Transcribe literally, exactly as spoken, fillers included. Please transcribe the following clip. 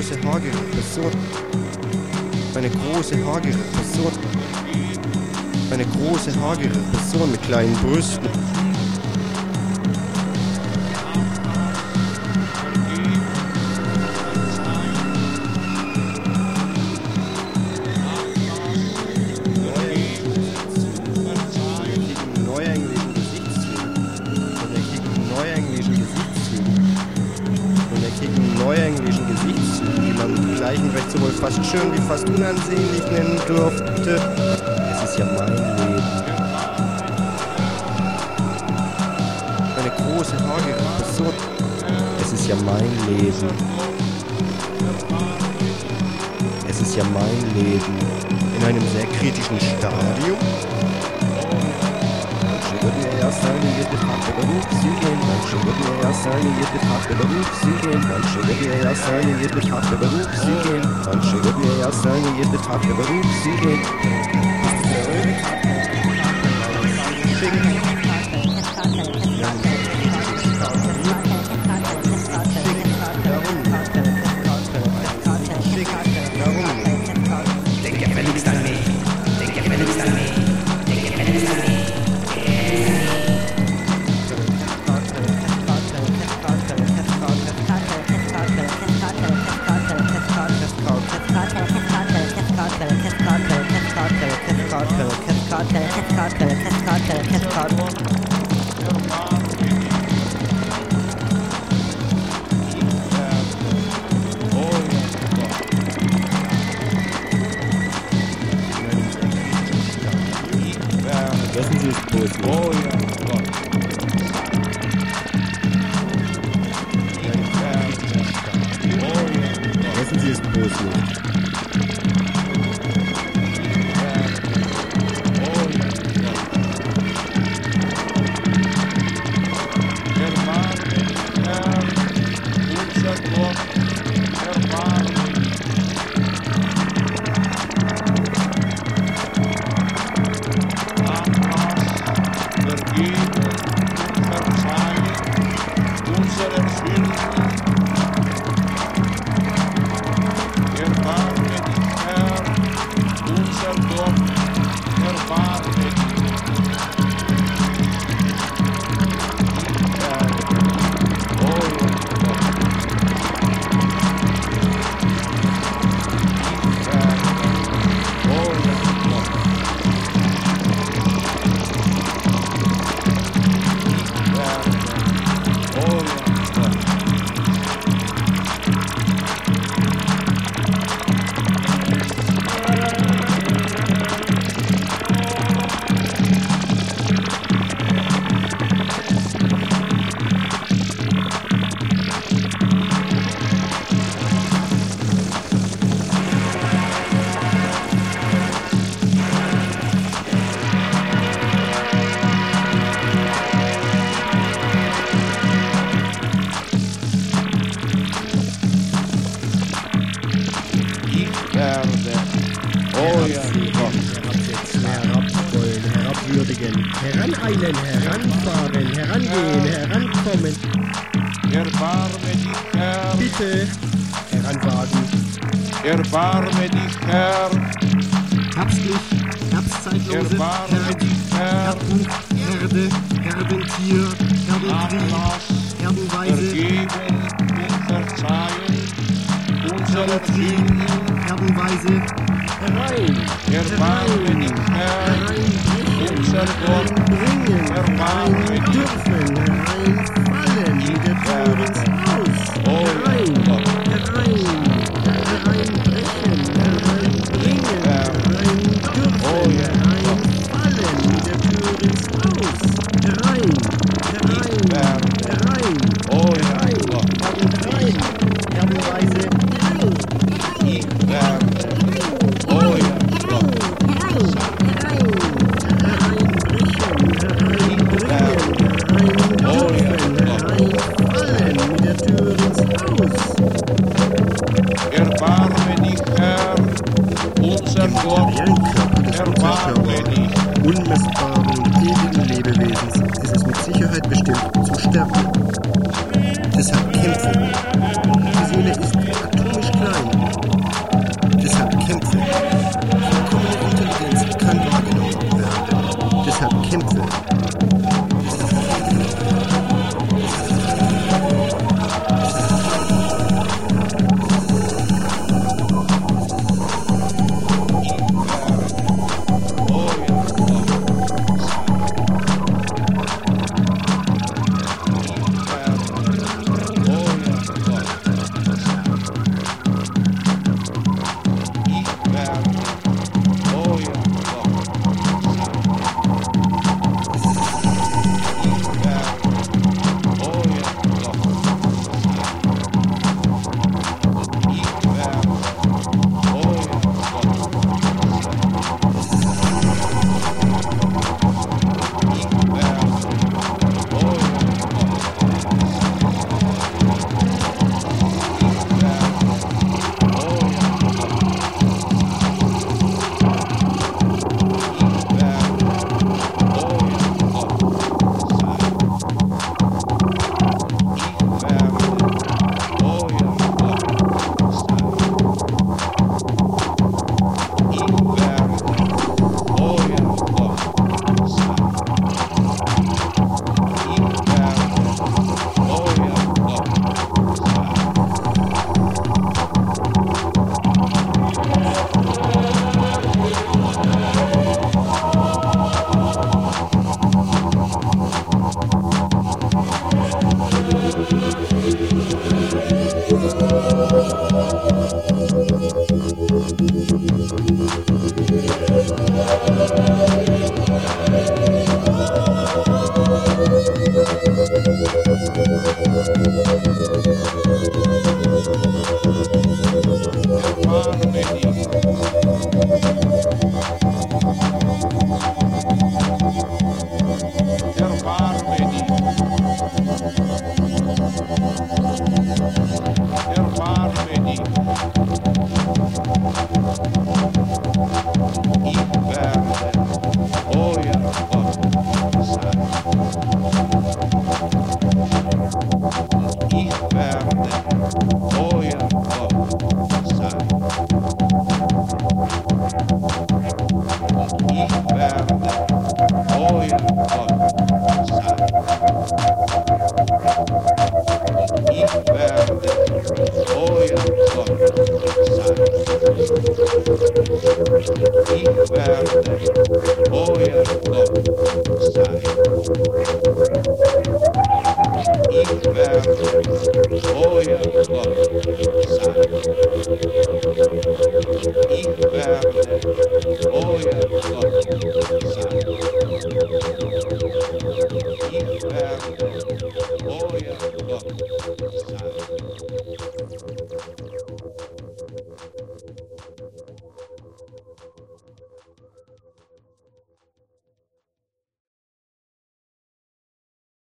große, hagere Person. Eine große, hagere Person. Eine große, hagere Person mit kleinen Brüsten. Neuenglischen Gesichtszügen, die man mit gleichem Recht sowohl fast schön wie fast unansehnlich nennen durfte. Es ist ja mein Leben. Eine große, hagere Person. Es ist ja mein Leben. Es ist ja mein Leben. In einem sehr kritischen Stadium. Manche würden ja erst sagen, wir betrachten Berufsügen. Manche würden ja erst sagen, wir betrachten Berufsügen. Manche würden ja erst sagen, wir betrachten Berufsügen. Manche würden ja erst sagen, wir betrachten Berufsügen. Denk gefälligst an mich. Denk gefälligst an mich. Denk gefälligst an mich. Vergessen Sie es bloß nicht. Oh ja, Gott. Vergessen Sie es bloß nicht. Heraneilen, heranfahren, herangehen, herankommen. Erbarme dich, Herr. Bitte heranwagen. Erbarme dich, Herr. Herbstlich, herbstzeitlose, Erbarme Herd, dich, Herr. Herden, Herde, Herdentier, Herdentrieb, Ablass, Herdenweise, Vergeben und Verzeihen unserer Sünden. Herdenweise, herein, Erbarme dich, Herr. hereinbrechen, Unser Gott, hereinbringen, erbarme herein dich. dürfen, hereinfallen, wie der Tür ins Haus, Oh, herein, Gott. herein, hereinbrechen, hereinbringen, herein dürfen, Oh, ja. hereinfallen, wie der Tür ins Haus, herein, herein, werde. herein, Oh, ja, herein, Gott. herein, herrenweise, herein, Ich werde. Oh, ja, Gott. Erbarme dich, Herr, unser Gott, erbarme dich. Unmessbaren und ewigen Lebewesens ist es mit Sicherheit bestimmt zu sterben. Deshalb kämpfen. Die Seele ist atomisch klein. Inverde,